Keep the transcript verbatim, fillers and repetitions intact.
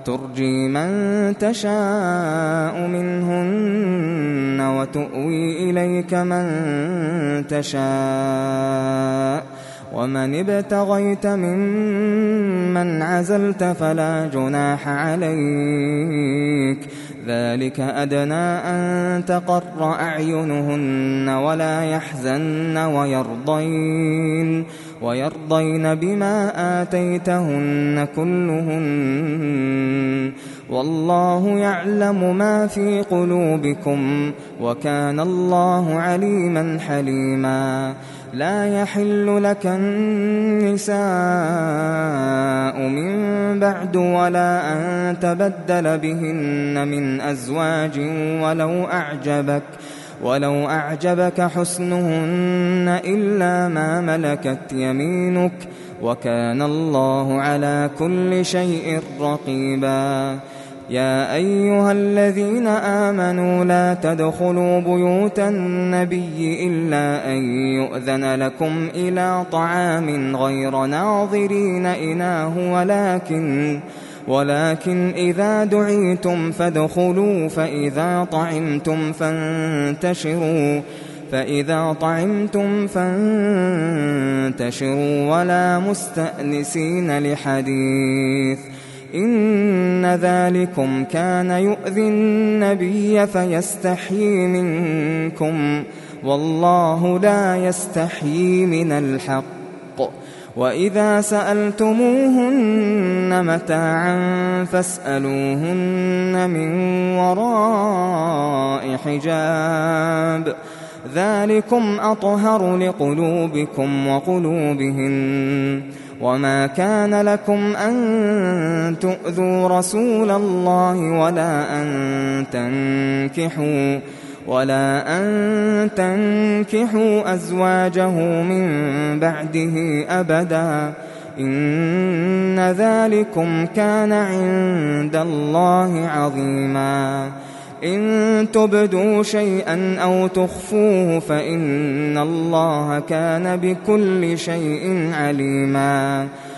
ترجي من تشاء منهن وتؤوي إليك من تشاء ومن ابتغيت ممن عزلت فلا جناح عليك ذلك أدنى أن تقر أعينهن ولا يحزن ويرضين ويرضين بما آتيتهن كلهن والله يعلم ما في قلوبكم وكان الله عليما حليما لا يحل لك النساء من بعد ولا أن تبدل بهن من أزواج ولو أعجبك ولو أعجبك حسنهن إلا ما ملكت يمينك وكان الله على كل شيء رقيبا يا أيها الذين آمنوا لا تدخلوا بيوت النبي إلا أن يؤذن لكم إلى طعام غير ناظرين إناه ولكن ولكن إذا دعيتم فادخلوا فإذا طعمتم فانتشروا فإذا طعمتم فانتشروا ولا مستأنسين لحديث إن ذلكم كان يؤذي النبي فيستحيي منكم والله لا يستحيي من الحق وإذا سألتموهن متاعا فاسألوهن من وراء حجاب ذلكم أطهر لقلوبكم وقلوبهن وما كان لكم أن تؤذوا رسول الله ولا أن تنكحوا ولا أن تنكحوا أزواجه من بعده أبدا إن ذلكم كان عند الله عظيما إن تبدوا شيئا أو تخفوه فإن الله كان بكل شيء عليما